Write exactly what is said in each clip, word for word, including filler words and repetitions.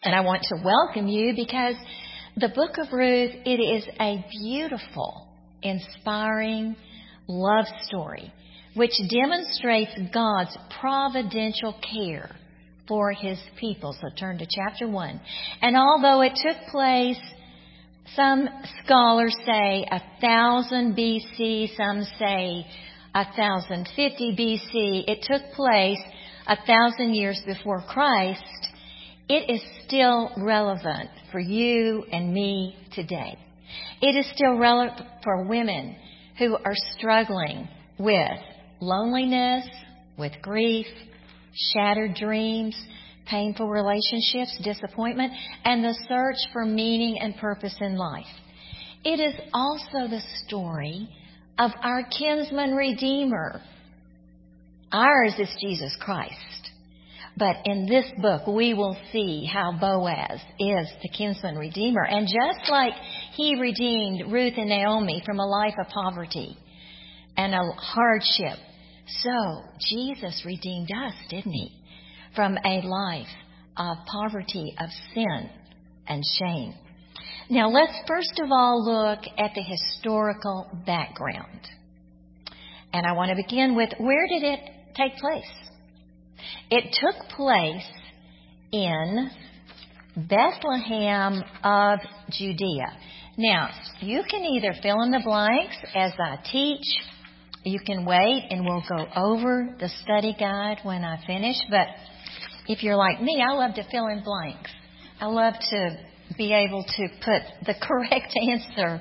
And I want to welcome you because the book of Ruth, it is a beautiful, inspiring love story which demonstrates God's providential care for His people. So turn to chapter one. And although it took place, some scholars say a thousand B C, some say a thousand fifty B C, it took place a thousand years before Christ, it is still relevant for you and me today. It is still relevant for women who are struggling with loneliness, with grief, shattered dreams, painful relationships, disappointment, and the search for meaning and purpose in life. It is also the story of our kinsman redeemer. Ours is Jesus Christ. But in this book, we will see how Boaz is the kinsman redeemer. And just like he redeemed Ruth and Naomi from a life of poverty and a hardship, so Jesus redeemed us, didn't He? From a life of poverty, of sin and shame. Now let's first of all look at the historical background. And I want to begin with, where did it take place? It took place in Bethlehem of Judea. Now, you can either fill in the blanks as I teach. You can wait and we'll go over the study guide when I finish. But if you're like me, I love to fill in blanks. I love to be able to put the correct answer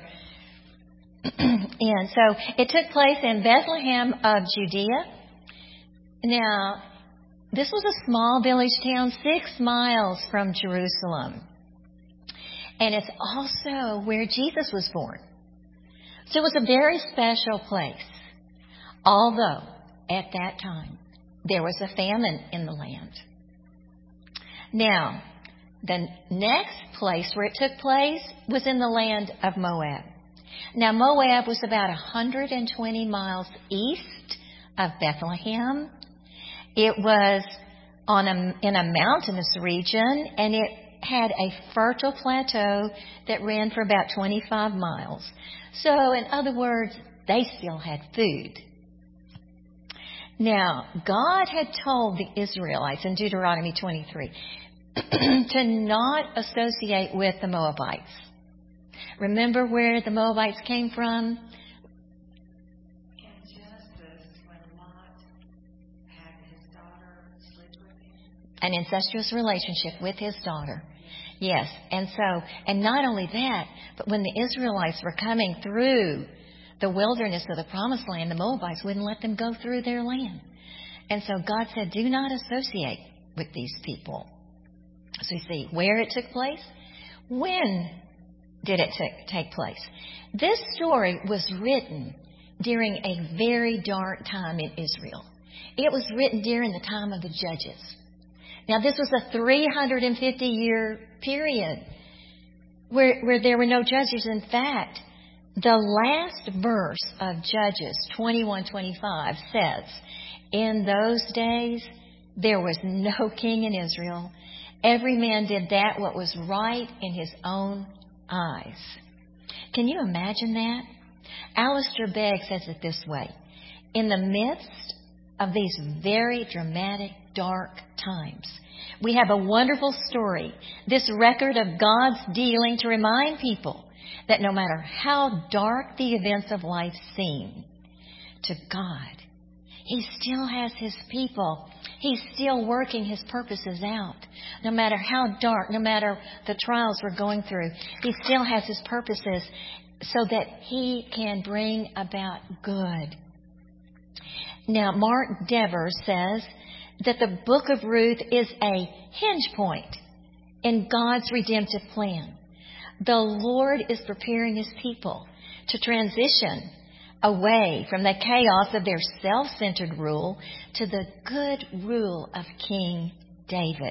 in. So it took place in Bethlehem of Judea. Now, this was a small village town six miles from Jerusalem. And it's also where Jesus was born. So it was a very special place. Although, at that time, there was a famine in the land. Now, the next place where it took place was in the land of Moab. Now, Moab was about one hundred twenty miles east of Bethlehem. It was on a, in a mountainous region, and it had a fertile plateau that ran for about twenty-five miles. So, in other words, they still had food. Now, God had told the Israelites in Deuteronomy twenty-three to not associate with the Moabites. Remember where the Moabites came from? An incestuous relationship with his daughter. Yes. And so, and not only that, but when the Israelites were coming through the wilderness of the promised land, the Moabites wouldn't let them go through their land. And so God said, do not associate with these people. So you see where it took place. When did it t- take place? This story was written during a very dark time in Israel. It was written during the time of the Judges. Now, this was a three hundred fifty year period where, where there were no judges. In fact, the last verse of Judges twenty-one twenty-five says, in those days, there was no king in Israel. Every man did that what was right in his own eyes. Can you imagine that? Alistair Begg says it this way. In the midst of these very dramatic, dark times, we have a wonderful story, this record of God's dealing to remind people that no matter how dark the events of life seem to God, He still has His people. He's still working His purposes out. No matter how dark, no matter the trials we're going through, He still has His purposes so that He can bring about good. Now, Mark Dever says that the book of Ruth is a hinge point in God's redemptive plan. The Lord is preparing His people to transition away from the chaos of their self-centered rule to the good rule of King David,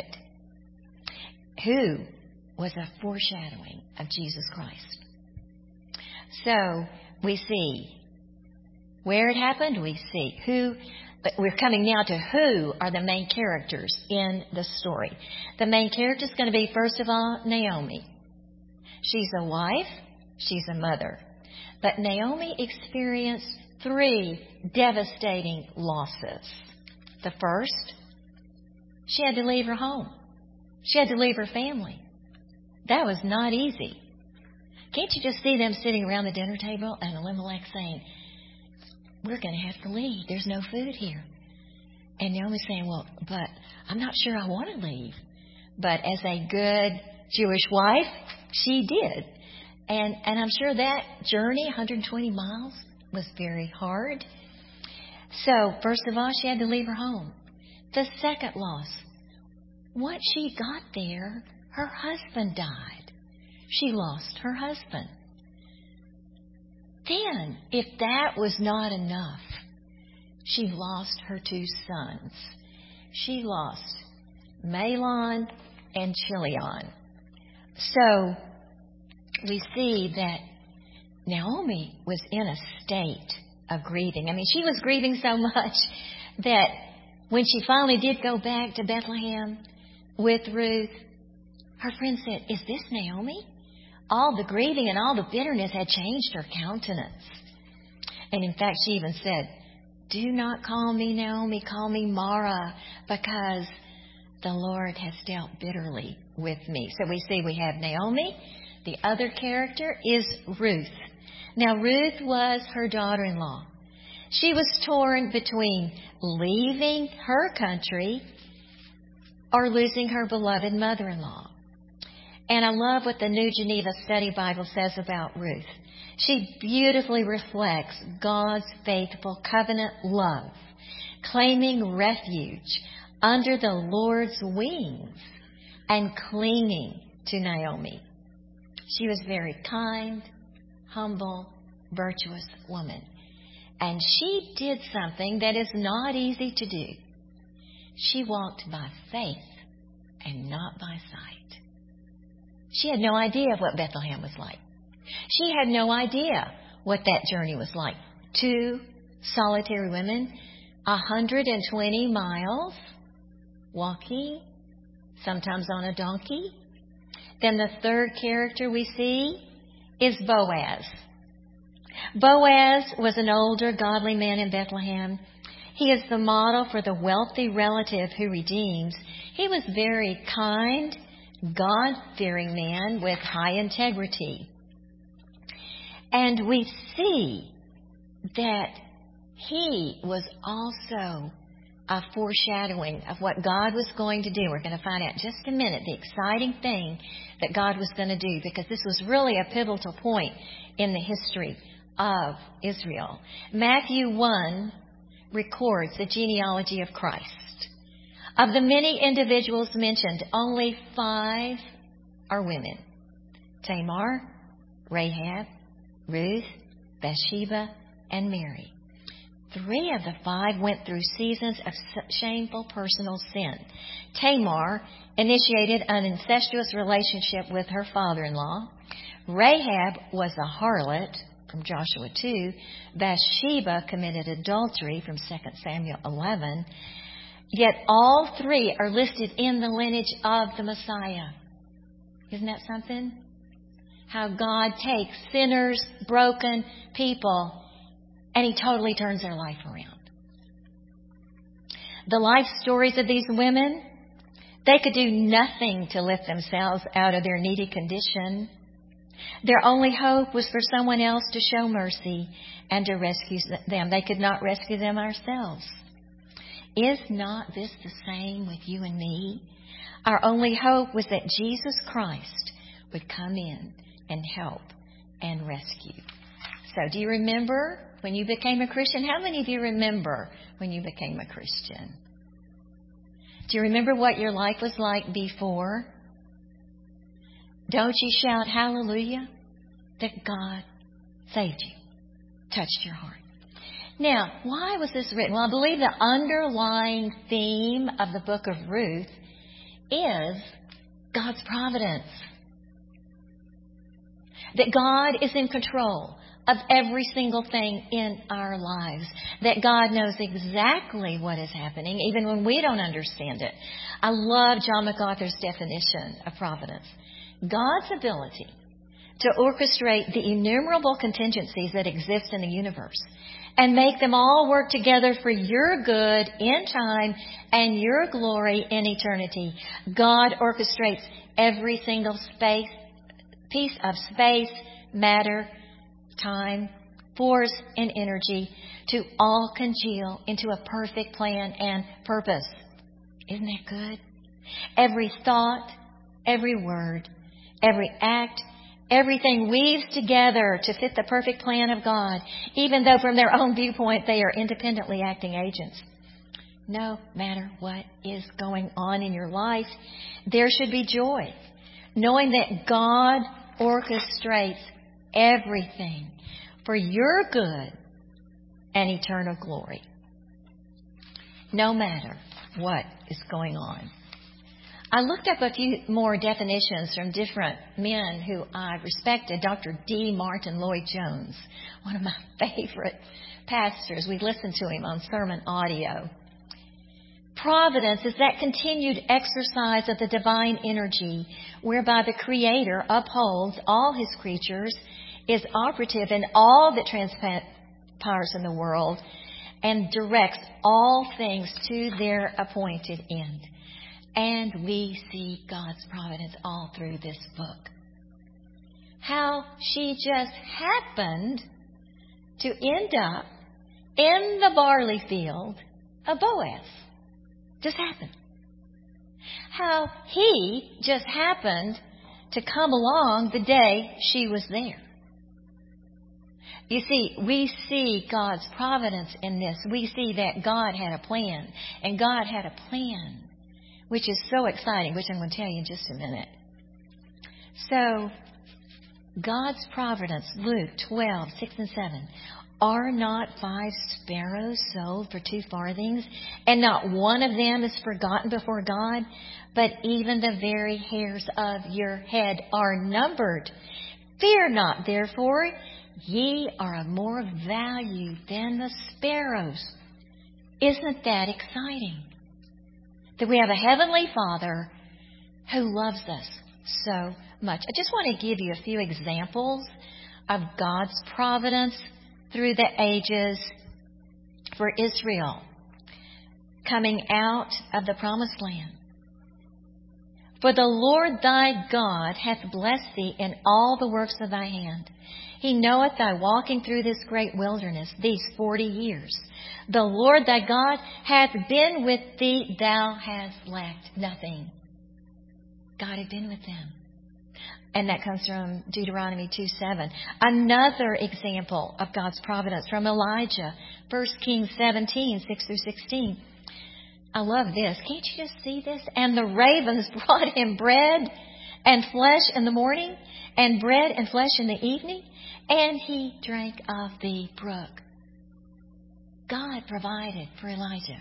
who was a foreshadowing of Jesus Christ. So we see where it happened. We see who But we're coming now to who are the main characters in the story. The main character is going to be, first of all, Naomi. She's a wife. She's a mother. But Naomi experienced three devastating losses. The first, she had to leave her home. She had to leave her family. That was not easy. Can't you just see them sitting around the dinner table and Elimelech saying, we're going to have to leave. There's no food here. And Naomi's saying, well, but I'm not sure I want to leave. But as a good Jewish wife, she did. And, and I'm sure that journey, one hundred twenty miles, was very hard. So, first of all, she had to leave her home. The second loss, once she got there, her husband died. She lost her husband. Then, if that was not enough, she lost her two sons. She lost Mahlon and Chilion. So, we see that Naomi was in a state of grieving. I mean, she was grieving so much that when she finally did go back to Bethlehem with Ruth, her friend said, is this Naomi? All the grieving and all the bitterness had changed her countenance. And in fact, she even said, do not call me Naomi, call me Mara, because the Lord has dealt bitterly with me. So we see we have Naomi. The other character is Ruth. Now, Ruth was her daughter-in-law. She was torn between leaving her country or losing her beloved mother-in-law. And I love what the New Geneva Study Bible says about Ruth. She beautifully reflects God's faithful covenant love, claiming refuge under the Lord's wings and clinging to Naomi. She was a very kind, humble, virtuous woman. And she did something that is not easy to do. She walked by faith and not by sight. She had no idea of what Bethlehem was like. She had no idea what that journey was like. Two solitary women, one hundred twenty miles, walking, sometimes on a donkey. Then the third character we see is Boaz. Boaz was an older, godly man in Bethlehem. He is the model for the wealthy relative who redeems. He was very kind, God-fearing man with high integrity. And we see that he was also a foreshadowing of what God was going to do. We're going to find out in just a minute the exciting thing that God was going to do, because this was really a pivotal point in the history of Israel. Matthew one records the genealogy of Christ. Of the many individuals mentioned, only five are women: Tamar, Rahab, Ruth, Bathsheba, and Mary. Three of the five went through seasons of shameful personal sin. Tamar initiated an incestuous relationship with her father-in-law. Rahab was a harlot, from Joshua two. Bathsheba committed adultery, from Second Samuel eleven. Yet all three are listed in the lineage of the Messiah. Isn't that something? How God takes sinners, broken people, and He totally turns their life around. The life stories of these women, they could do nothing to lift themselves out of their needy condition. Their only hope was for someone else to show mercy and to rescue them. They could not rescue them ourselves. Is not this the same with you and me? Our only hope was that Jesus Christ would come in and help and rescue. So do you remember when you became a Christian? How many of you remember when you became a Christian? Do you remember what your life was like before? Don't you shout hallelujah that God saved you, touched your heart? Now, why was this written? Well, I believe the underlying theme of the book of Ruth is God's providence. That God is in control of every single thing in our lives. That God knows exactly what is happening, even when we don't understand it. I love John MacArthur's definition of providence. God's ability to orchestrate the innumerable contingencies that exist in the universe and make them all work together for your good in time and your glory in eternity. God orchestrates every single space, piece of space, matter, time, force, and energy to all congeal into a perfect plan and purpose. Isn't that good? Every thought, every word, every act, everything weaves together to fit the perfect plan of God, even though from their own viewpoint they are independently acting agents. No matter what is going on in your life, there should be joy, knowing that God orchestrates everything for your good and eternal glory, no matter what is going on. I looked up a few more definitions from different men who I respected. Doctor D. Martin Lloyd-Jones, one of my favorite pastors. We listened to him on sermon audio. Providence is that continued exercise of the divine energy whereby the Creator upholds all His creatures, is operative in all that transpires in the world, and directs all things to their appointed end. And we see God's providence all through this book. How she just happened to end up in the barley field of Boaz. Just happened. How he just happened to come along the day she was there. You see, we see God's providence in this. We see that God had a plan. And God had a plan, which is so exciting, which I'm going to tell you in just a minute. So, God's providence, Luke twelve, six and seven. Are not five sparrows sold for two farthings, and not one of them is forgotten before God? But even the very hairs of your head are numbered. Fear not, therefore, ye are of more value than the sparrows. Isn't that exciting? That we have a Heavenly Father who loves us so much. I just want to give you a few examples of God's providence through the ages for Israel coming out of the Promised Land. For the Lord thy God hath blessed thee in all the works of thy hand. He knoweth thy walking through this great wilderness these forty years. The Lord thy God hath been with thee, thou hast lacked nothing. God had been with them. And that comes from Deuteronomy two seven. Another example of God's providence from Elijah, First Kings seventeen, six through sixteen. I love this. Can't you just see this? And the ravens brought him bread and flesh in the morning, and bread and flesh in the evening, and he drank of the brook. God provided for Elijah.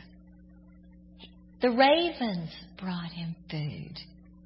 The ravens brought him food.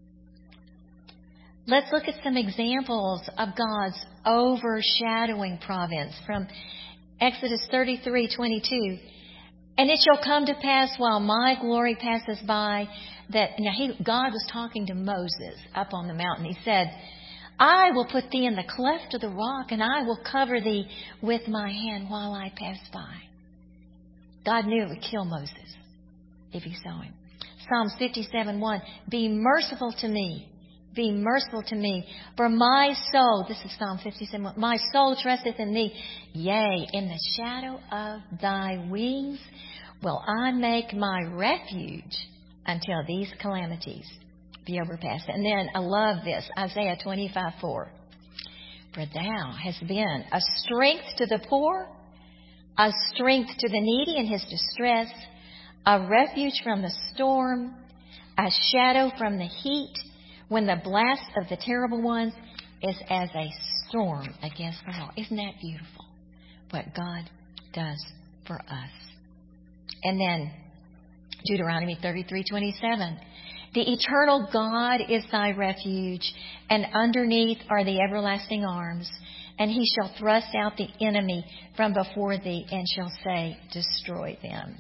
Let's look at some examples of God's overshadowing providence from Exodus thirty-three twenty-two. And it shall come to pass while my glory passes by that, now he, God was talking to Moses up on the mountain. He said, I will put thee in the cleft of the rock, and I will cover thee with my hand while I pass by. God knew it would kill Moses if he saw him. Psalms fifty-seven one, be merciful to me. Be merciful to me, for my soul, this is Psalm fifty-seven, my soul trusteth in thee. Yea, in the shadow of thy wings will I make my refuge until these calamities be overpassed. And then I love this, Isaiah twenty-five four. For thou hast been a strength to the poor, a strength to the needy in his distress, a refuge from the storm, a shadow from the heat, when the blast of the terrible ones is as a storm against the wall. Isn't that beautiful? What God does for us. And then Deuteronomy thirty-three twenty-seven. The eternal God is thy refuge, and underneath are the everlasting arms. and he shall thrust out the enemy from before thee, and shall say, destroy them.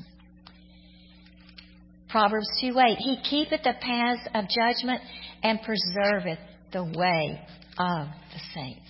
Proverbs two eight, he keepeth the paths of judgment and preserveth the way of the saints.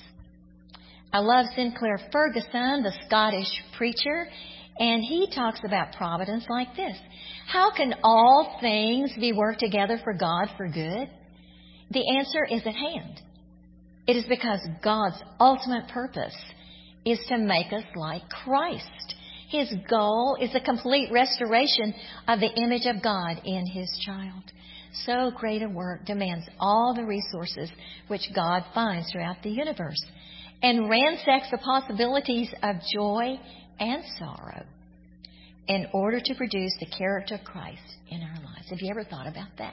I love Sinclair Ferguson, the Scottish preacher, and he talks about providence like this. How can all things be worked together for God for good? The answer is at hand. It is because God's ultimate purpose is to make us like Christ. His goal is the complete restoration of the image of God in His child. So great a work demands all the resources which God finds throughout the universe and ransacks the possibilities of joy and sorrow in order to produce the character of Christ in our lives. Have you ever thought about that?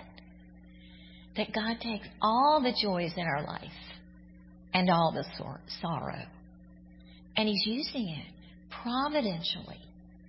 That God takes all the joys in our life and all the sor- sorrow, and He's using it providentially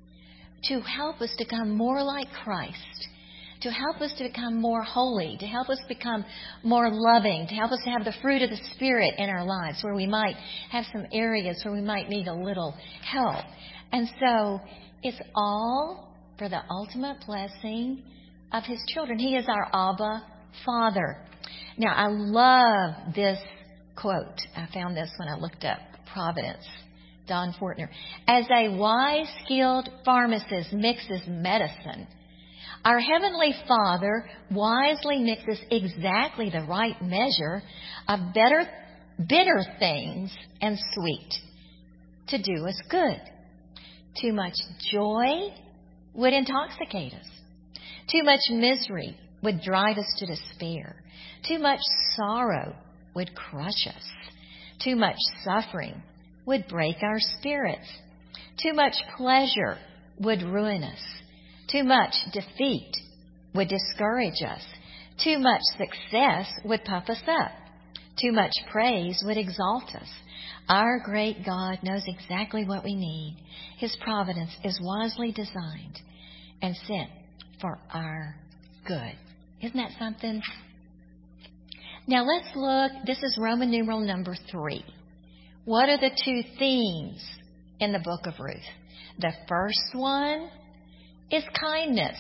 to help us to become more like Christ, to help us to become more holy, to help us become more loving, to help us to have the fruit of the Spirit in our lives where we might have some areas where we might need a little help. And so it's all for the ultimate blessing of His children. He is our Abba Father. Now, I love this quote. I found this when I looked up Providence. Don Fortner. As a wise, skilled pharmacist mixes medicine, our Heavenly Father wisely mixes exactly the right measure of better, bitter things and sweet to do us good. Too much joy would intoxicate us. Too much misery would drive us to despair. Too much sorrow would crush us. Too much suffering would break our spirits. Too much pleasure would ruin us. Too much defeat would discourage us. Too much success would puff us up. Too much praise would exalt us. Our great God knows exactly what we need. His providence is wisely designed and sent for our good. Isn't that something? Now let's look. This is Roman numeral number three. What are the two themes in the book of Ruth? The first one is kindness.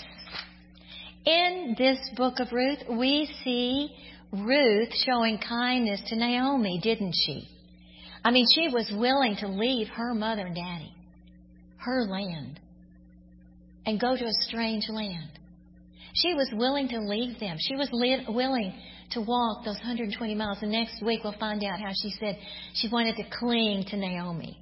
In this book of Ruth, we see Ruth showing kindness to Naomi, didn't she? I mean, she was willing to leave her mother and daddy, her land, and go to a strange land. She was willing to leave them. She was li- willing to walk those one hundred twenty miles. And next week we'll find out how she said she wanted to cling to Naomi.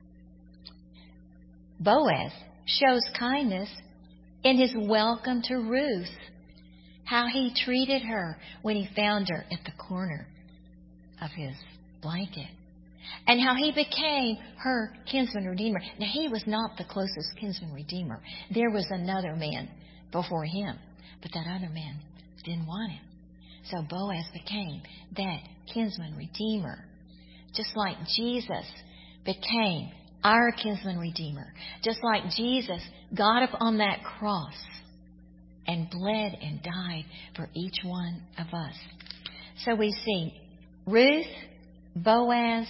Boaz shows kindness in his welcome to Ruth, how he treated her when he found her at the corner of his blanket, and how he became her kinsman redeemer. Now, he was not the closest kinsman redeemer. There was another man before him, but that other man didn't want him. So Boaz became that kinsman redeemer, just like Jesus became our kinsman redeemer, just like Jesus got up on that cross and bled and died for each one of us. So we see Ruth, Boaz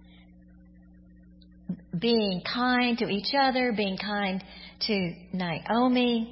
being kind to each other, being kind to Naomi.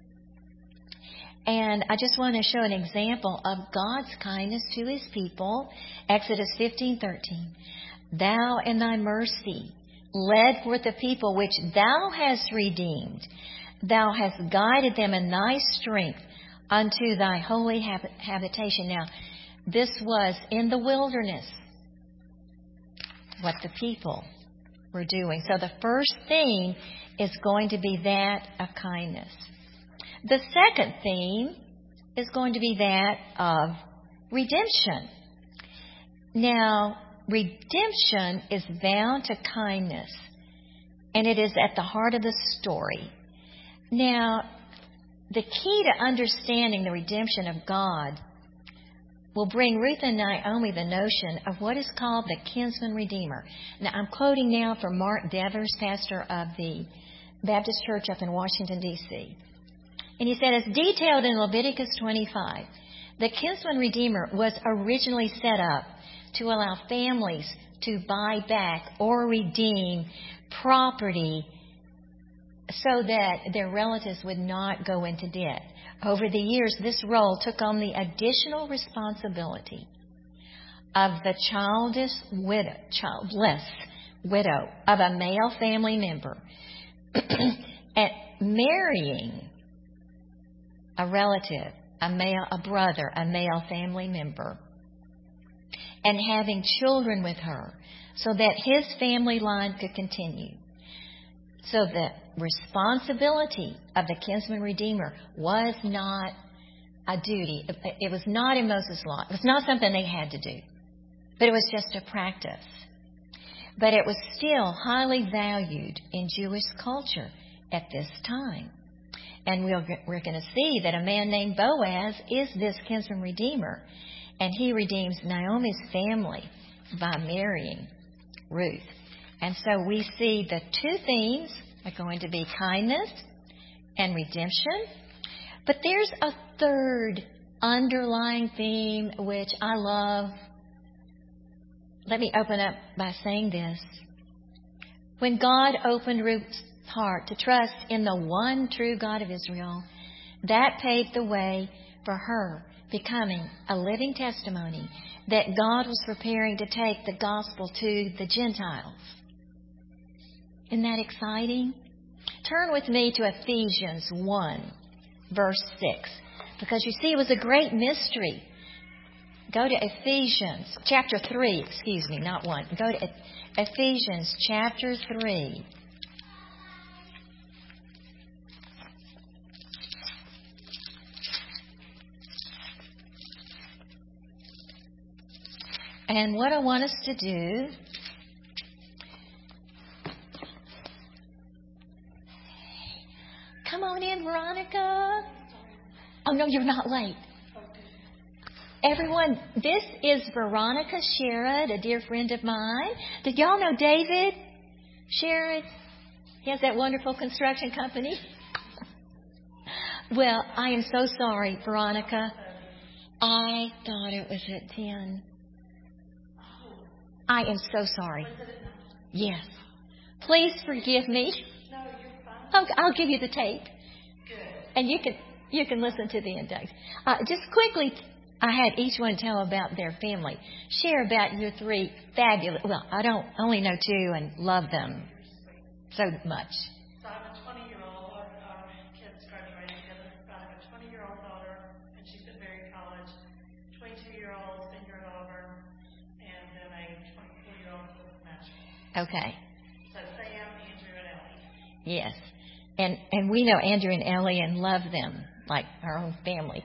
And I just want to show an example of God's kindness to His people. Exodus fifteen thirteen. Thou in thy mercy led forth the people which thou hast redeemed. Thou hast guided them in thy strength unto thy holy hab- habitation. Now, this was in the wilderness, what the people were doing. So the first theme is going to be that of kindness. The second theme is going to be that of redemption. Now, redemption is bound to kindness, and it is at the heart of the story. Now, the key to understanding the redemption of God will bring Ruth and Naomi the notion of what is called the kinsman redeemer. Now, I'm quoting now from Mark Devers, pastor of the Baptist Church up in Washington, D C And he said, as detailed in Leviticus twenty-five, The kinsman redeemer was originally set up to allow families to buy back or redeem property so that their relatives would not go into debt. Over the years, this role took on the additional responsibility of the childless widow, childless widow of a male family member and marrying a relative, a male, a brother, a male family member, and having children with her so that his family line could continue. So the responsibility of the kinsman redeemer was not a duty. It was not in Moses' law. It was not something they had to do. But it was just a practice. But it was still highly valued in Jewish culture at this time. And we're, we're going to see that a man named Boaz is this kinsman redeemer. And he redeems Naomi's family by marrying Ruth. And so we see the two themes are going to be kindness and redemption. But there's a third underlying theme which I love. Let me open up by saying this. When God opened Ruth's heart to trust in the one true God of Israel, that paved the way for her becoming a living testimony that God was preparing to take the gospel to the Gentiles. Isn't that exciting? Turn with me to Ephesians one, verse six, because you see it was a great mystery. Go to Ephesians chapter three, excuse me, not one. Go to Ephesians chapter three. And what I want us to do come on in, Veronica. Oh, no, you're not late. Everyone, this is Veronica Sherrod, a dear friend of mine. Did y'all know David Sherrod? He has that wonderful construction company. Well, I am so sorry, Veronica. I thought it was at ten. I am so sorry. Yes. Please forgive me. I'll, I'll give you the tape. And you can you can listen to the index. Uh, just quickly, I had each one tell about their family. Share about your three fabulous... Well, I don't only know two and love them so much. So I'm a twenty-year-old. Our, our kids graduated together. I have a twenty-year-old daughter, and she's at Berry College. twenty-two-year-old senior at Auburn, and then a twenty-four-year-old national. Okay. So Sam, Andrew, and Ellie. Yes. And and we know Andrew and Ellie and love them like our own family.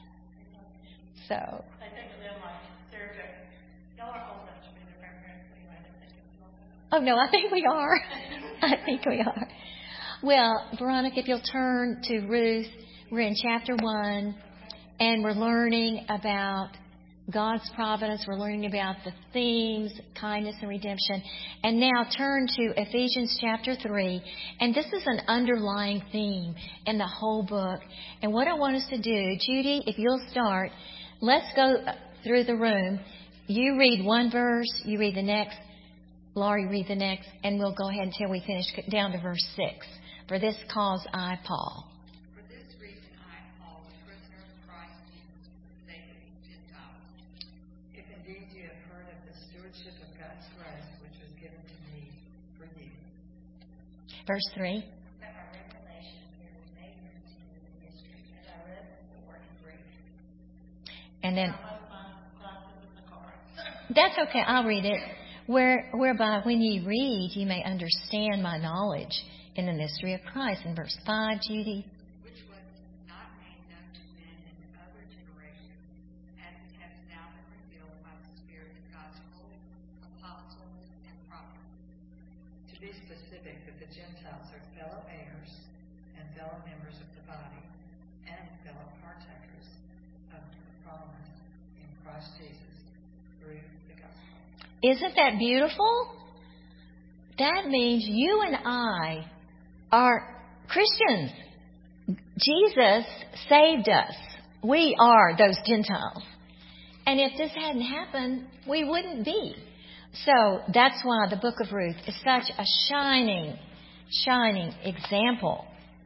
So. I think of them like Sarah Jackson. Y'all are old enough to be their grandparents anyway. I think of you all. Oh, no, I think we are. I think we are. Well, Veronica, if you'll turn to Ruth, we're in chapter one, and we're learning about God's providence. We're learning about the themes, kindness and redemption. And now turn to Ephesians chapter three. And this is an underlying theme in the whole book. And what I want us to do, Judy, if you'll start, let's go through the room. You read one verse, you read the next, Laurie read the next, and we'll go ahead until we finish down to verse six. For this cause I, Paul. For this reason I, Paul, the prisoner of Christ Jesus, for the sake of the Gentiles. If indeed you have heard of the stewardship of God's grace, which was given to me for you. Verse three. That my revelation here was made known to you in the mystery, as I read before in Greek. And then, I left my glasses in the car. that's okay, I'll read it. Where, whereby when ye read, ye may understand my knowledge in the mystery of Christ. In verse five, Judy. Which was not made known to men in other generations, as it has now been revealed by the Spirit of God's holy apostles and prophets. To be specific, that the Gentiles are fellow heirs and fellow members of the body and fellow partakers of the promise in Christ Jesus through the gospel. Isn't that beautiful? That means you and I are Christians. Jesus saved us. We are those Gentiles. And if this hadn't happened, we wouldn't be. So that's why the book of Ruth is such a shining, shining example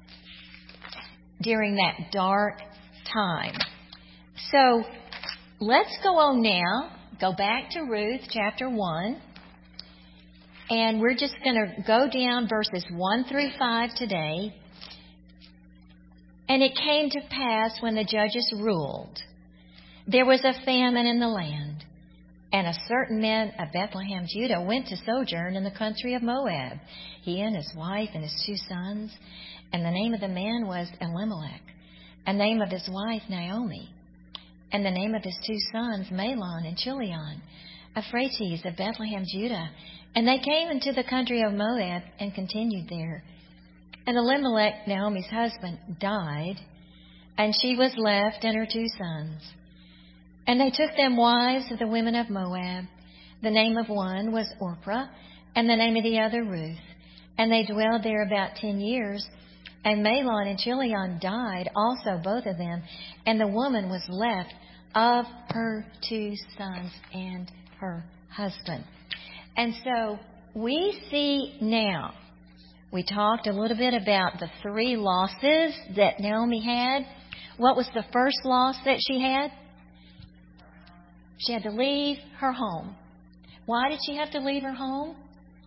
during that dark time. So let's go on now. Go back to Ruth chapter one. And we're just going to go down verses one through five today. And it came to pass when the judges ruled, there was a famine in the land. And a certain man of Bethlehem, Judah, went to sojourn in the country of Moab, he and his wife and his two sons. And the name of the man was Elimelech, and the name of his wife Naomi, and the name of his two sons Mahlon and Chilion, Euphrates of Bethlehem, Judah. And they came into the country of Moab and continued there. And Elimelech, Naomi's husband, died, and she was left and her two sons. And they took them wives of the women of Moab. The name of one was Orpah, and the name of the other Ruth. And they dwelled there about ten years. And Mahlon and Chilion died, also both of them. And the woman was left of her two sons and her husband. And so we see now, we talked a little bit about the three losses that Naomi had. What was the first loss that she had? She had to leave her home. Why did she have to leave her home?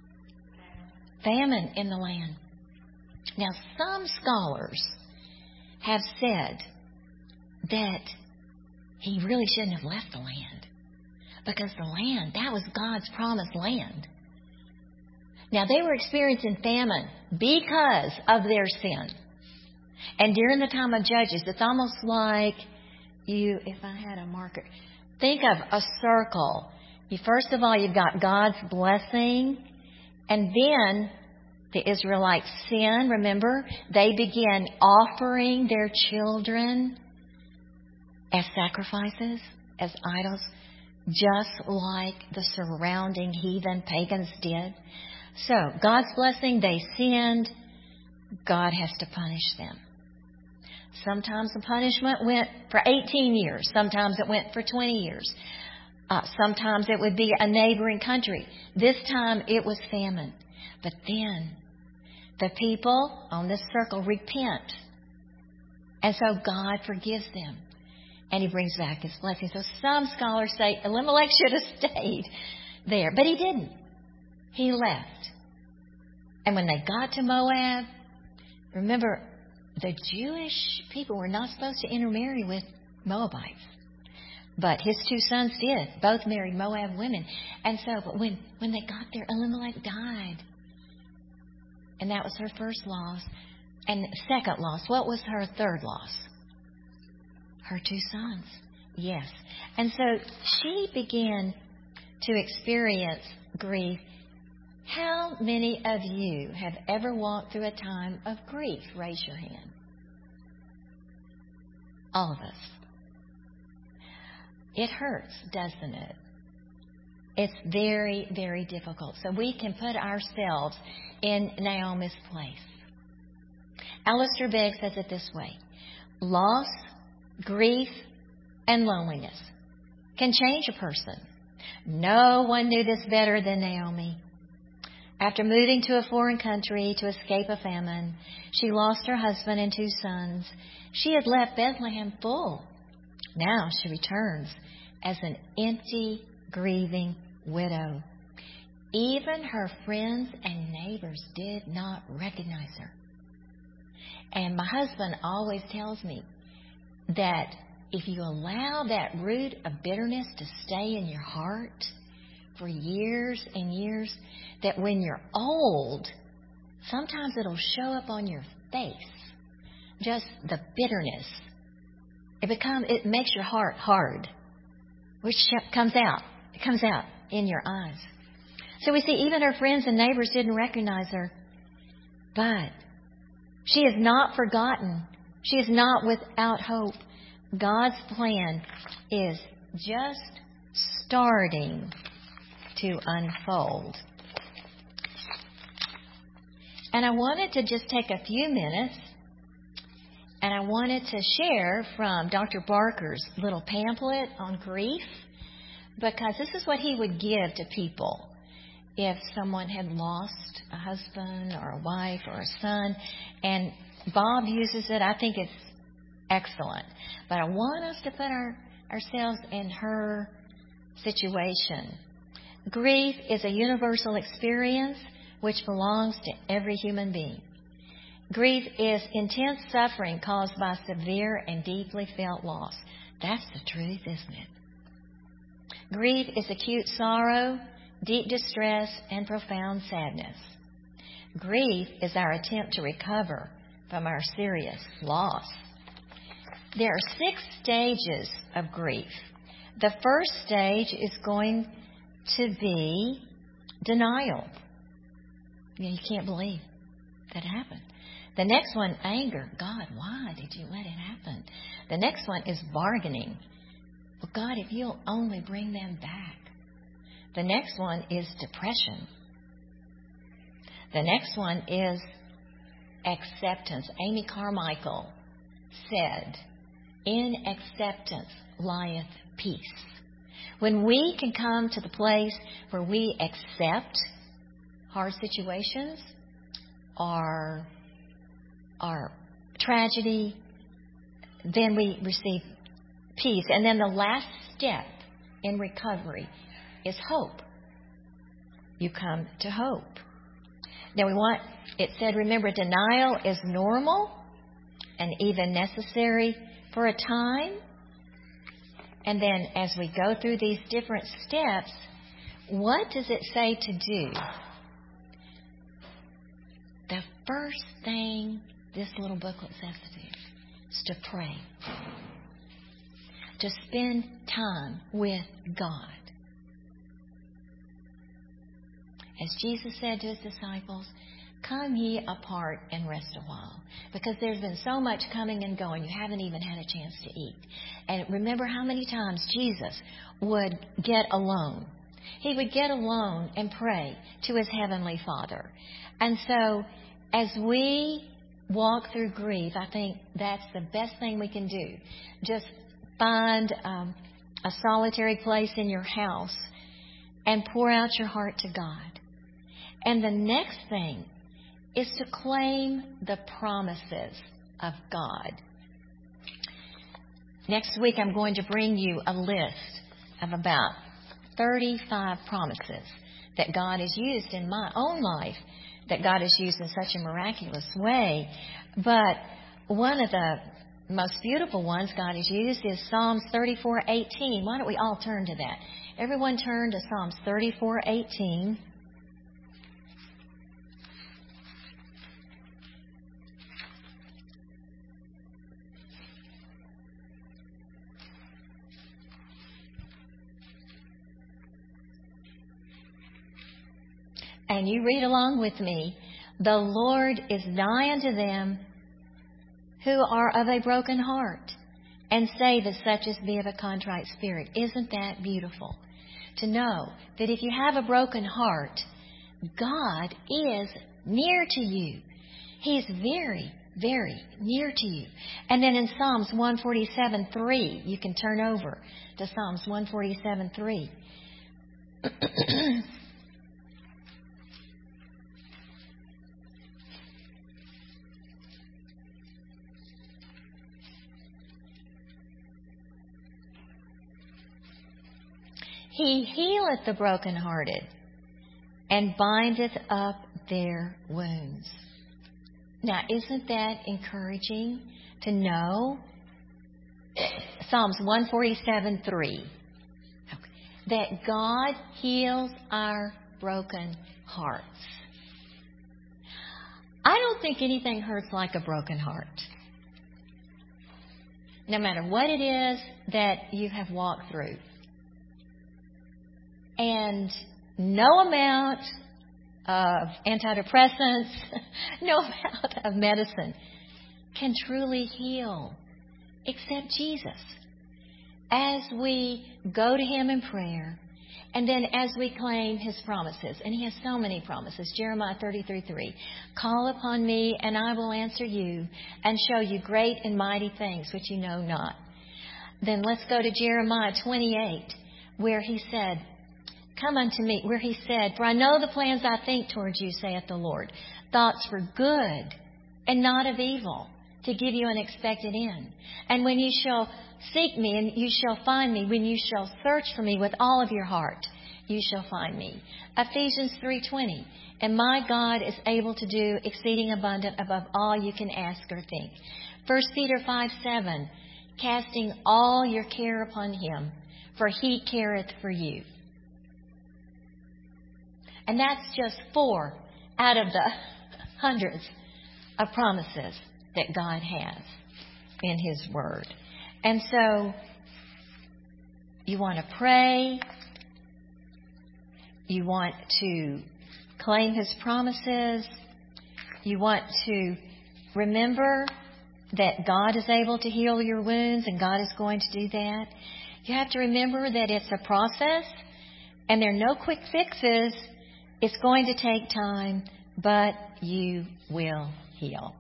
Famine in the land. Now, some scholars have said that he really shouldn't have left the land, because the land, that was God's promised land. Now, they were experiencing famine because of their sin. And during the time of Judges, it's almost like you, if I had a marker, think of a circle. You, first of all, you've got God's blessing, and then the Israelites sin. Remember, they began offering their children as sacrifices, as idols, just like the surrounding heathen pagans did. So, God's blessing, they sinned. God has to punish them. Sometimes the punishment went for eighteen years. Sometimes it went for twenty years. Uh, sometimes it would be a neighboring country. This time it was famine. But then the people on this circle repent. And so God forgives them. And He brings back His blessing. So some scholars say Elimelech should have stayed there. But he didn't. He left. And when they got to Moab, remember, the Jewish people were not supposed to intermarry with Moabites. But his two sons did. Both married Moab women. And so, but when, when they got there, Elimelech died. And that was her first loss. And second loss. What was her third loss? Her two sons. Yes. And so she began to experience grief. How many of you have ever walked through a time of grief? Raise your hand. All of us. It hurts, doesn't it? It's very, very difficult. So we can put ourselves in Naomi's place. Alistair Begg says it this way: loss, grief, and loneliness can change a person. No one knew this better than Naomi. After moving to a foreign country to escape a famine, she lost her husband and two sons. She had left Bethlehem full. Now she returns as an empty, grieving widow. Even her friends and neighbors did not recognize her. And my husband always tells me that if you allow that root of bitterness to stay in your heart for years and years, that when you're old, sometimes it'll show up on your face. Just the bitterness. It become it makes your heart hard, which comes out. It comes out in your eyes. So we see even her friends and neighbors didn't recognize her. But she is not forgotten. She is not without hope. God's plan is just starting to unfold. And I wanted to just take a few minutes And I wanted to share from Doctor Barker's little pamphlet on grief, because this is what he would give to people if someone had lost a husband or a wife or a son. And Bob uses it. I think it's excellent. But I want us to put our, ourselves in her situation. Grief is a universal experience which belongs to every human being. Grief is intense suffering caused by severe and deeply felt loss. That's the truth, isn't it? Grief is acute sorrow, deep distress, and profound sadness. Grief is our attempt to recover from our serious loss. There are six stages of grief. The first stage is going to be denial. You know, you can't believe that happened. The next one, anger. God, why did you let it happen? The next one is bargaining. Well, God, if you'll only bring them back. The next one is depression. The next one is acceptance. Amy Carmichael said, in acceptance lieth peace. When we can come to the place where we accept hard situations, our, our tragedy, then we receive peace. And then the last step in recovery is hope. You come to hope. Now we want, it said, remember, denial is normal and even necessary for a time. And then as we go through these different steps, what does it say to do? The first thing this little booklet says to do is to pray. To spend time with God. As Jesus said to his disciples, come ye apart and rest a while. Because there's been so much coming and going, you haven't even had a chance to eat. And remember how many times Jesus would get alone. He would get alone and pray to his heavenly Father. And so, as we walk through grief, I think that's the best thing we can do. Just find um, a solitary place in your house and pour out your heart to God. And the next thing is to claim the promises of God. Next week, I'm going to bring you a list of about thirty-five promises that God has used in my own life, that God has used in such a miraculous way. But one of the most beautiful ones God has used is Psalms thirty-four eighteen. Why don't we all turn to that? Everyone turn to Psalms thirty-four eighteen. And you read along with me. The Lord is nigh unto them who are of a broken heart, and saveth such as be of a contrite spirit. Isn't that beautiful? To know that if you have a broken heart, God is near to you. He's very, very near to you. And then in Psalms one forty-seven three, you can turn over to Psalms one forty-seven three. He healeth the brokenhearted, and bindeth up their wounds. Now, isn't that encouraging to know? Psalms one forty-seven three. That God heals our broken hearts. I don't think anything hurts like a broken heart. No matter what it is that you have walked through. And no amount of antidepressants, no amount of medicine can truly heal except Jesus. As we go to Him in prayer And then as we claim His promises, and He has so many promises, Jeremiah thirty-three three, call upon me and I will answer you and show you great and mighty things which you know not. Then let's go to Jeremiah twenty-eight, where He said, come unto me, where He said, for I know the plans I think towards you, saith the Lord, thoughts for good and not of evil, to give you an expected end. And when you shall seek me, and you shall find me, when you shall search for me with all of your heart, you shall find me. Ephesians three twenty, and my God is able to do exceeding abundant above all you can ask or think. First Peter five seven, casting all your care upon Him, for He careth for you. And that's just four out of the hundreds of promises that God has in His Word. And so you want to pray. You want to claim His promises. You want to remember that God is able to heal your wounds, and God is going to do that. You have to remember that it's a process and there are no quick fixes. It's going to take time, but you will heal.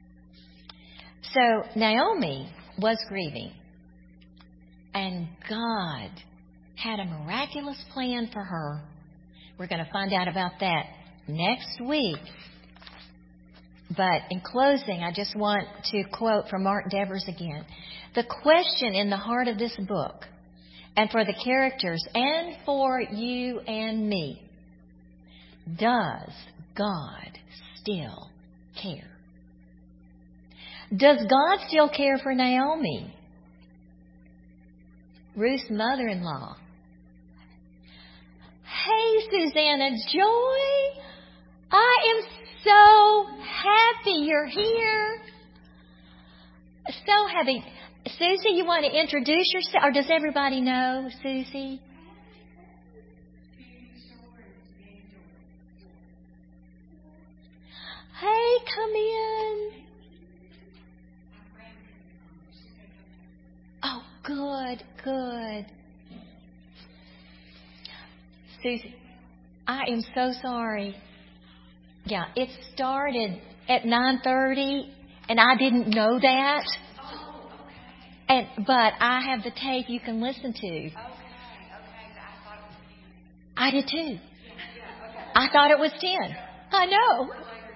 So Naomi was grieving, and God had a miraculous plan for her. We're going to find out about that next week. But in closing, I just want to quote from Mark Devers again. The question in the heart of this book, and for the characters, and for you and me, does God still care? Does God still care for Naomi, Ruth's mother-in-law? Hey, Susanna Joy, I am so happy you're here. So happy. Susie, you want to introduce yourself? Or does everybody know Susie? Hey, come in. Oh, good, good. Susie, I am so sorry. Yeah, it started at nine thirty, and I didn't know that. Oh, okay. And but I have the tape you can listen to. Okay, okay. I thought it was you. I did too. Yeah, okay. I thought it was ten. I know.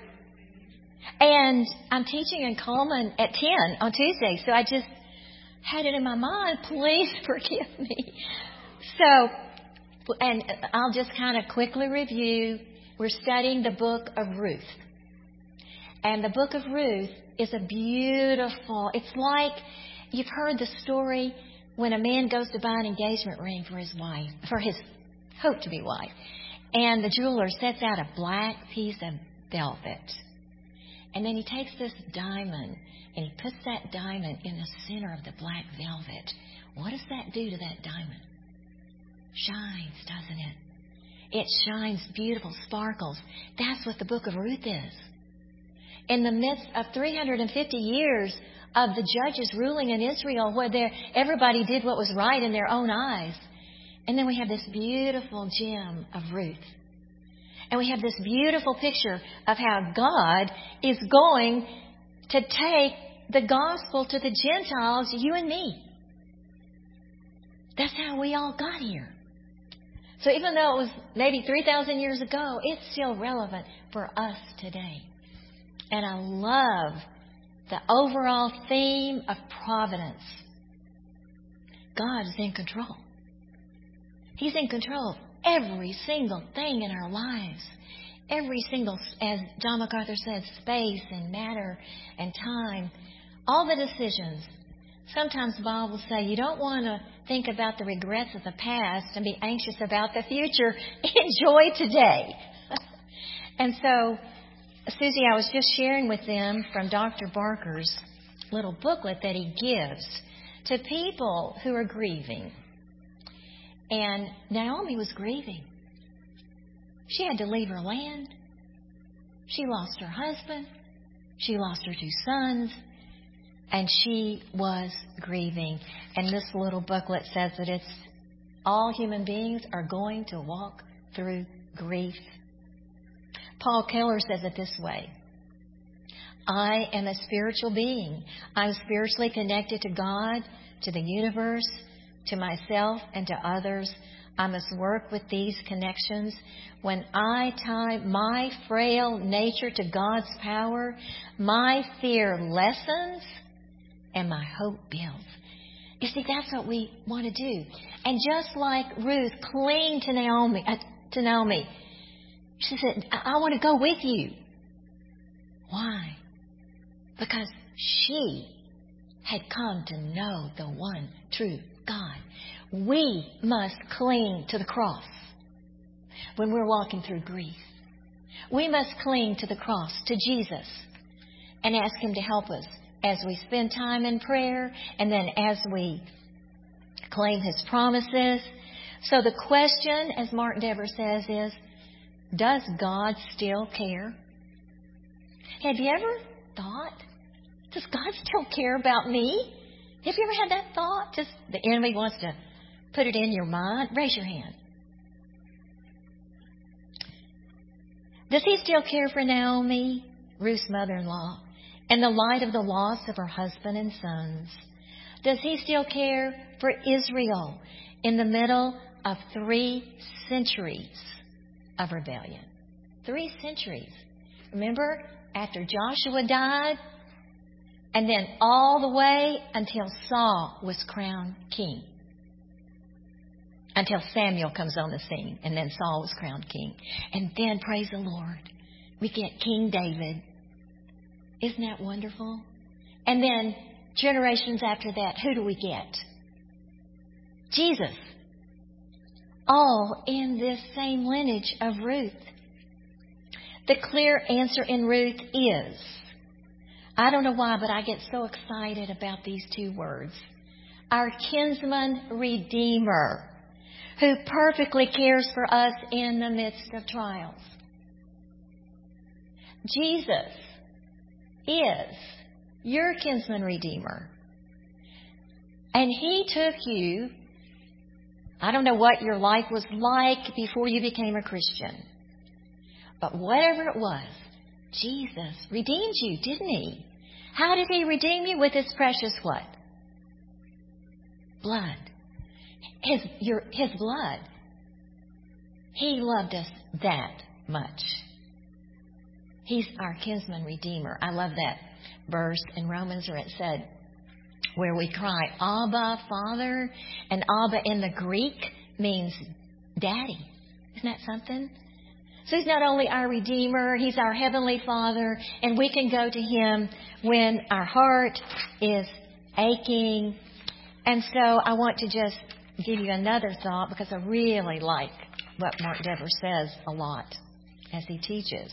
And I'm teaching in Coleman at ten on Tuesday, so I just had it in my mind. Please forgive me. So, and I'll just kind of quickly review. We're studying the book of Ruth. And the book of Ruth is a beautiful, it's like you've heard the story when a man goes to buy an engagement ring for his wife, for his hope-to-be wife. And the jeweler sets out a black piece of velvet. And then he takes this diamond and he puts that diamond in the center of the black velvet. What does that do to that diamond? Shines, doesn't it? It shines beautiful, sparkles. That's what the book of Ruth is. In the midst of three hundred fifty years of the judges ruling in Israel, where everybody did what was right in their own eyes. And then we have this beautiful gem of Ruth. And we have this beautiful picture of how God is going to take the gospel to the Gentiles, you and me. That's how we all got here. So even though it was maybe three thousand years ago, it's still relevant for us today. And I love the overall theme of providence. God is in control. He's in control of every single thing in our lives. Every single, as John MacArthur said, space and matter and time. All the decisions. Sometimes the Bible will say you don't want to think about the regrets of the past and be anxious about the future. Enjoy today. And so, Susie, I was just sharing with them from Doctor Barker's little booklet that he gives to people who are grieving. And Naomi was grieving. She had to leave her land. She lost her husband. She lost her two sons. And she was grieving. And this little booklet says that it's All human beings are going to walk through grief. Paul Keller says it this way. I am a spiritual being. I'm spiritually connected to God, to the universe, to myself, and to others. I must work with these connections. When I tie my frail nature to God's power, my fear lessens and my hope builds. You see, that's what we want to do. And just like Ruth clinged to Naomi, uh, to Naomi, she said, I, I want to go with you. Why? Because she had come to know the one true God. We must cling to the cross when we're walking through grief. We must cling to the cross, to Jesus, and ask Him to help us as we spend time in prayer and then as we claim His promises. So the question, as Martin Dever says, is, does God still care? Have you ever thought, does God still care about me? Have you ever had that thought? Just the enemy wants to put it in your mind. Raise your hand. Does He still care for Naomi, Ruth's mother-in-law, in the light of the loss of her husband and sons? Does He still care for Israel in the middle of three centuries of rebellion? Three centuries. Remember, after Joshua died, and then all the way until Saul was crowned king. Until Samuel comes on the scene, and then Saul was crowned king. And then, praise the Lord, we get King David. Isn't that wonderful? And then, generations after that, who do we get? Jesus. All in this same lineage of Ruth. The clear answer in Ruth is, I don't know why, but I get so excited about these two words. Our kinsman redeemer, who perfectly cares for us in the midst of trials. Jesus is your kinsman redeemer. And He took you, I don't know what your life was like before you became a Christian, but whatever it was, Jesus redeemed you, didn't He? How did He redeem you? With His precious what? Blood. His, your, his blood. He loved us that much. He's our kinsman redeemer. I love that verse in Romans where it said, where we cry, Abba, Father. And Abba in the Greek means daddy. Isn't that something? So He's not only our Redeemer, He's our Heavenly Father, and we can go to Him when our heart is aching. And so I want to just give you another thought, because I really like what Mark Dever says a lot as he teaches.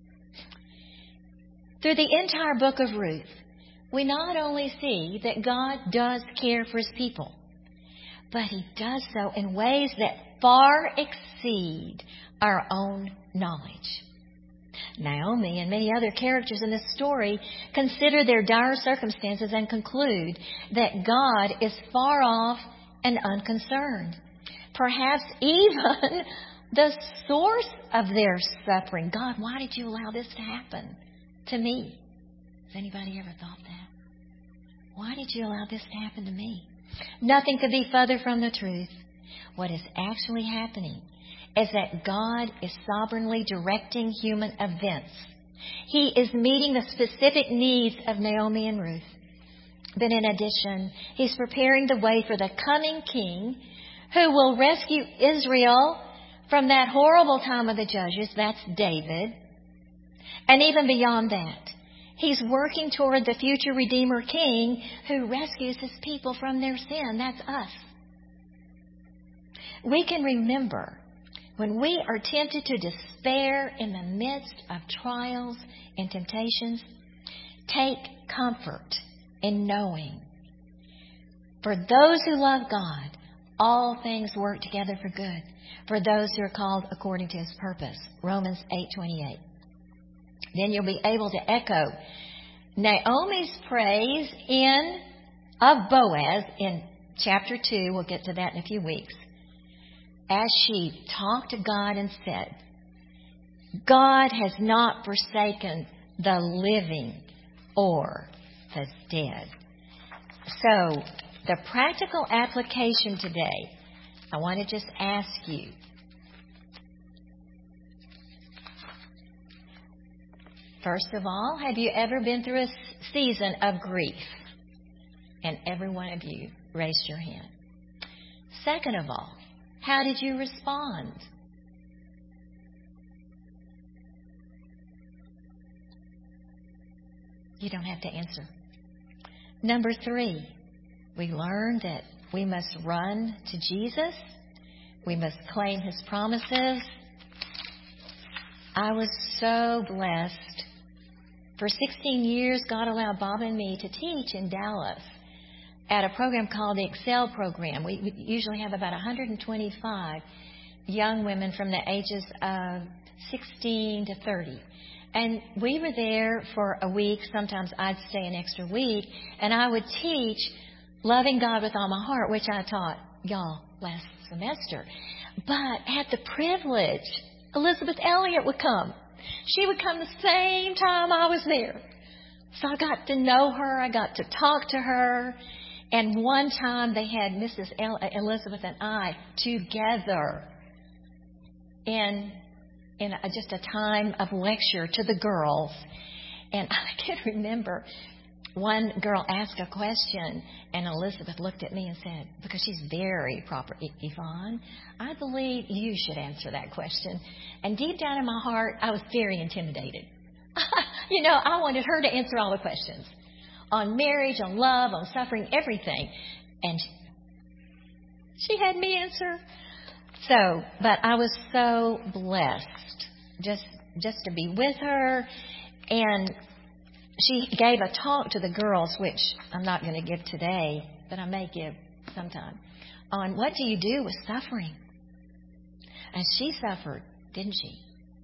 Through the entire book of Ruth, we not only see that God does care for His people, but He does so in ways that far exceed our own knowledge. Naomi and many other characters in this story consider their dire circumstances and conclude that God is far off and unconcerned. Perhaps even the source of their suffering. God, why did you allow this to happen to me? Has anybody ever thought that? Why did you allow this to happen to me? Nothing could be further from the truth. What is actually happening is that God is sovereignly directing human events. He is meeting the specific needs of Naomi and Ruth. But in addition, He's preparing the way for the coming king who will rescue Israel from that horrible time of the judges. That's David. And even beyond that, He's working toward the future Redeemer King who rescues His people from their sin. That's us. We can remember when we are tempted to despair in the midst of trials and temptations, take comfort in knowing, for those who love God, all things work together for good, for those who are called according to His purpose. Romans eight twenty-eight. Then you'll be able to echo Naomi's praise in of Boaz in chapter two. We'll get to that in a few weeks. as she talked to God and said, God has not forsaken the living or the dead. So, the practical application today, I want to just ask you, first of all, have you ever been through a season of grief? And every one of you raised your hand. Second of all, how did you respond? You don't have to answer. Number three, we learned that we must run to Jesus. We must claim His promises. I was so blessed. For sixteen years, God allowed Bob and me to teach in Dallas at a program called the Excel Program. We, we usually have about one hundred twenty-five young women from the ages of sixteen to thirty. And we were there for a week. Sometimes I'd stay an extra week. And I would teach loving God with all my heart, which I taught y'all last semester. But I had the privilege, Elizabeth Elliott would come. She would come the same time I was there. So I got to know her. I got to talk to her. And one time they had Missus El- Elizabeth and I together in, in a, just a time of lecture to the girls. And I can remember one girl asked a question, and Elizabeth looked at me and said, because she's very proper, Yvonne, I believe you should answer that question. And deep down in my heart, I was very intimidated. You know, I wanted her to answer all the questions on marriage, on love, on suffering, everything. And she had me answer. So, but I was so blessed just just to be with her. And she gave a talk to the girls, which I'm not going to give today, but I may give sometime, on what do you do with suffering? And she suffered, didn't she?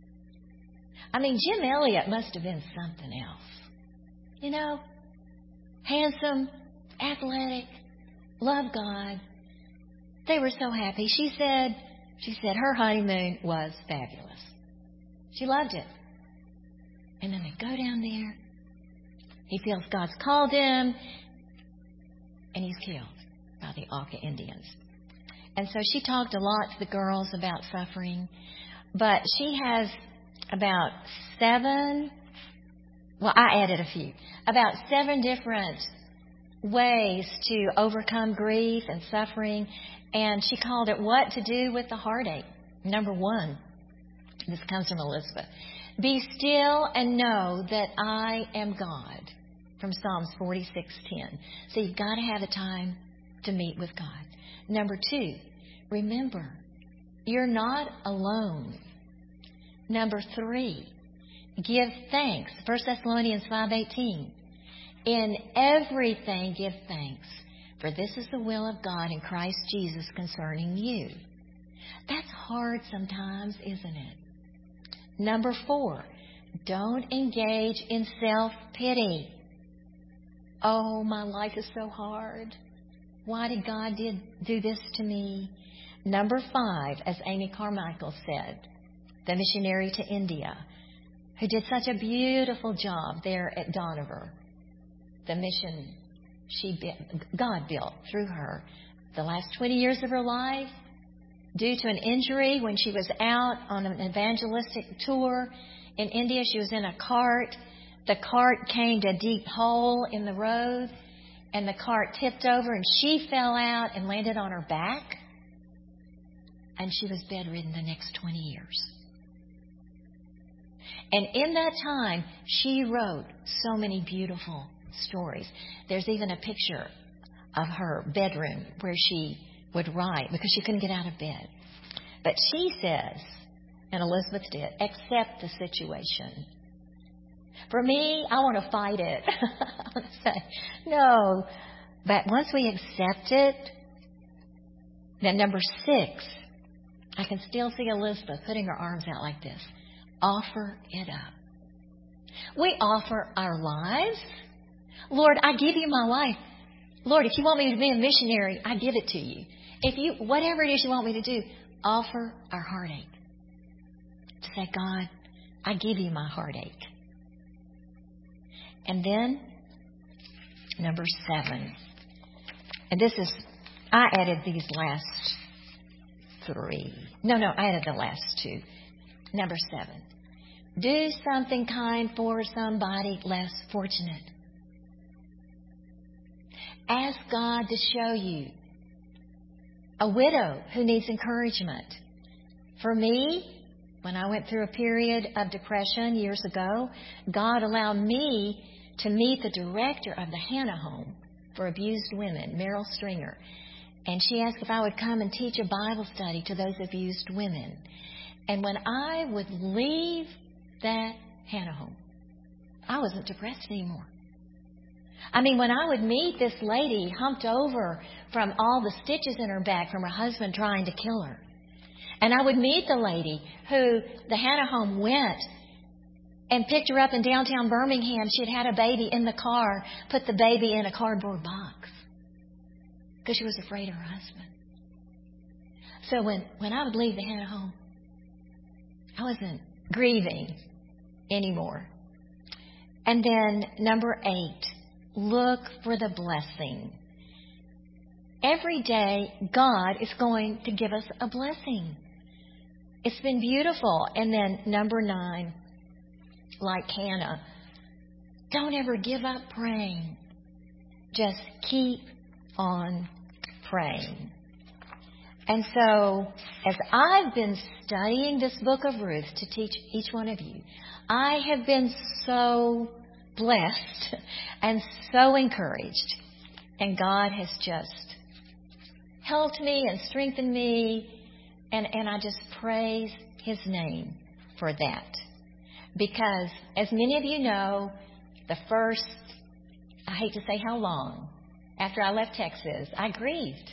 I mean, Jim Elliott must have been something else. You know, handsome, athletic, loved God. They were so happy. She said, she said her honeymoon was fabulous. She loved it. And then they go down there. He feels God's called him, and he's killed by the Auca Indians. And so she talked a lot to the girls about suffering, but she has about seven, well, I added a few, about seven different ways to overcome grief and suffering, and she called it What to Do with the Heartache. Number one, this comes from Elizabeth. Be still and know that I am God, from Psalms forty-six ten. So you've got to have a time to meet with God. Number two, remember, you're not alone. Number three, give thanks. First Thessalonians five eighteen. In everything give thanks, for this is the will of God in Christ Jesus concerning you. That's hard sometimes, isn't it? Number four, don't engage in self-pity. Oh, my life is so hard. Why did God did, do this to me? Number five, as Amy Carmichael said, the missionary to India, who did such a beautiful job there at Dohnavur, the mission she God built through her the last twenty years of her life, due to an injury when she was out on an evangelistic tour in India. She was in a cart. The cart came to a deep hole in the road, and the cart tipped over, and she fell out and landed on her back. And she was bedridden the next twenty years. And in that time, she wrote so many beautiful stories. There's even a picture of her bedroom where she would write because she couldn't get out of bed. But she says, and Elizabeth did, accept the situation. For me, I want to fight it. I want to say, no. But once we accept it, then number six, I can still see Elizabeth putting her arms out like this. Offer it up. We offer our lives. Lord, I give you my life. Lord, if you want me to be a missionary, I give it to you. If you, whatever it is you want me to do, offer our heartache. To say, God, I give you my heartache. And then, number seven. And this is, I added these last three. No, no, I added the last two. Number seven. Do something kind for somebody less fortunate. Ask God to show you a widow who needs encouragement. For me, when I went through a period of depression years ago, God allowed me to meet the director of the Hannah Home for Abused Women, Meryl Stringer. And she asked if I would come and teach a Bible study to those abused women. And when I would leave that Hannah Home, I wasn't depressed anymore. I mean, when I would meet this lady humped over from all the stitches in her back from her husband trying to kill her, and I would meet the lady who the Hannah Home went and picked her up in downtown Birmingham. She'd had a baby in the car, put the baby in a cardboard box because she was afraid of her husband. So when, when I would leave the Hannah Home, I wasn't grieving anymore. And then number eight, look for the blessing. Every day, God is going to give us a blessing. It's been beautiful. And then number nine, like Hannah, don't ever give up praying. Just keep on praying. And so, as I've been studying this book of Ruth to teach each one of you, I have been so blessed and so encouraged. And God has just helped me and strengthened me. And, and I just praise His name for that. Because, as many of you know, the first, I hate to say how long, after I left Texas, I grieved.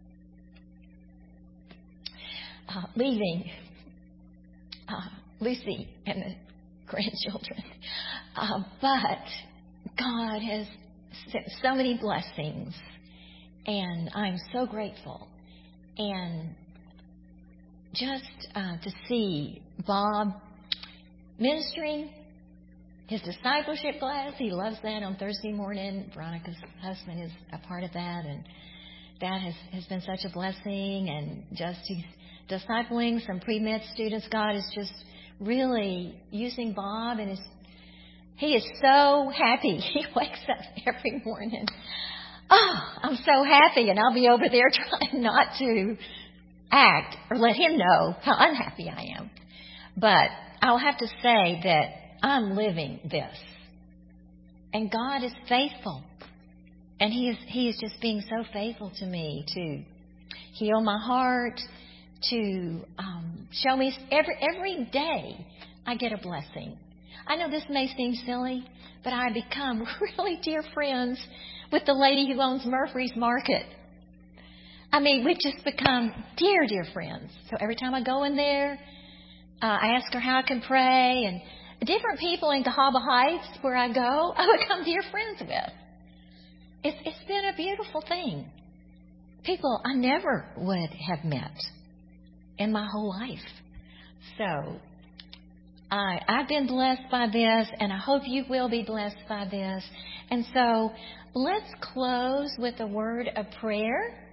Uh, leaving uh, Lucy and the grandchildren. Uh, but God has sent so many blessings, and I'm so grateful. And just uh, to see Bob ministering his discipleship class, he loves that on Thursday morning. Veronica's husband is a part of that, and that has, has been such a blessing. And just he's discipling some pre-med students. God is just really using Bob, and his, he is so happy. He wakes up every morning. Oh, I'm so happy, and I'll be over there trying not to act or let him know how unhappy I am. But I'll have to say that I'm living this. And God is faithful. And He is He is just being so faithful to me to heal my heart, to um, show me every every day I get a blessing. I know this may seem silly, but I become really dear friends with the lady who owns Murphy's Market. I mean, we've just become dear, dear friends. So every time I go in there, uh, I ask her how I can pray. And different people in Cahaba Heights, where I go, I become dear friends with. It's, it's been a beautiful thing. People I never would have met in my whole life. So I, I've been blessed by this, and I hope you will be blessed by this. And so let's close with a word of prayer.